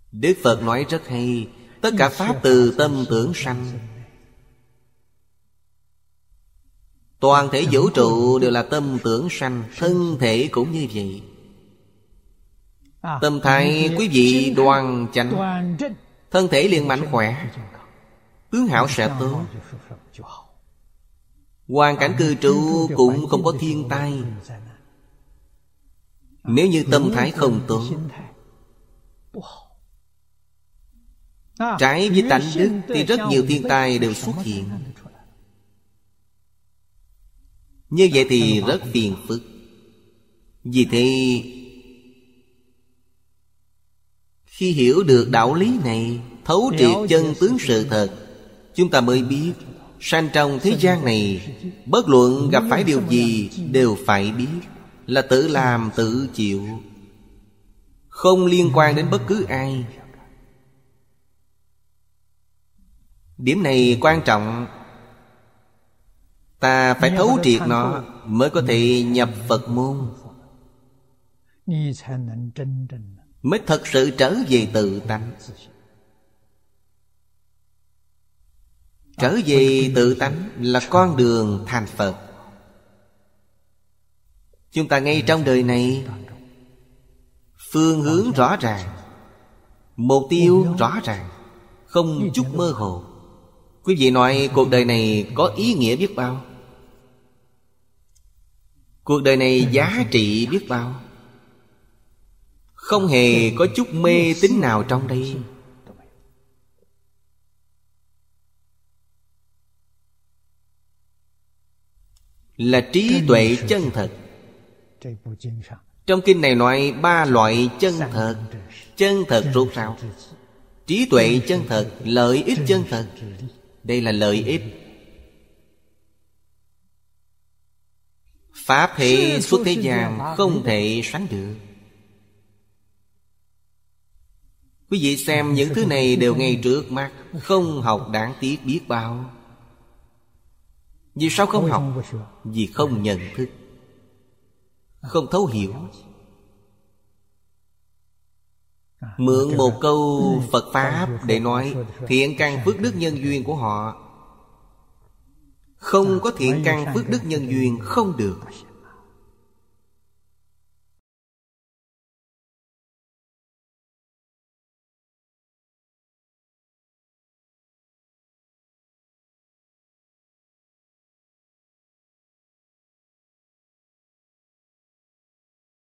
Đức Phật nói rất hay, tất cả pháp từ tâm tưởng sanh. Toàn thể vũ trụ đều là tâm tưởng sanh. Thân thể cũng như vậy. Tâm thái quý vị đoan chánh, thân thể liền mạnh khỏe, tướng hảo sẽ tốt. Hoàn cảnh cư trú cũng không có thiên tai. Nếu như tâm thái không tốt, trái với tánh đức, thì rất nhiều thiên tai đều xuất hiện. Như vậy thì rất phiền phức. Vì thế, khi hiểu được đạo lý này, thấu triệt chân tướng sự thật, chúng ta mới biết sanh trong thế gian này, bất luận gặp phải điều gì đều phải biết là tự làm tự chịu, không liên quan đến bất cứ ai. Điểm này quan trọng. Ta phải thấu triệt nó mới có thể nhập Phật môn, mới thật sự trở về tự tánh. Trở về tự tánh là con đường thành Phật. Chúng ta ngay trong đời này, phương hướng rõ ràng, mục tiêu rõ ràng, không chút mơ hồ. Quý vị nói cuộc đời này có ý nghĩa biết bao, cuộc đời này giá trị biết bao, không hề có chút mê tín nào trong đây. Là trí tuệ chân thật. Trong kinh này nói 3 loại chân thật. Chân thật rốt ráo, trí tuệ chân thật, lợi ích chân thật. Đây là lợi ích. Pháp hệ xuất thế gian không thể sánh được. Quý vị xem những thứ này đều ngay trước mắt, không học đáng tiếc biết bao. Vì sao không học? Vì không nhận thức, không thấu hiểu. Mượn một câu Phật Pháp để nói thiện căn phước đức nhân duyên của họ. Không có thiện căn phước đức nhân duyên không được.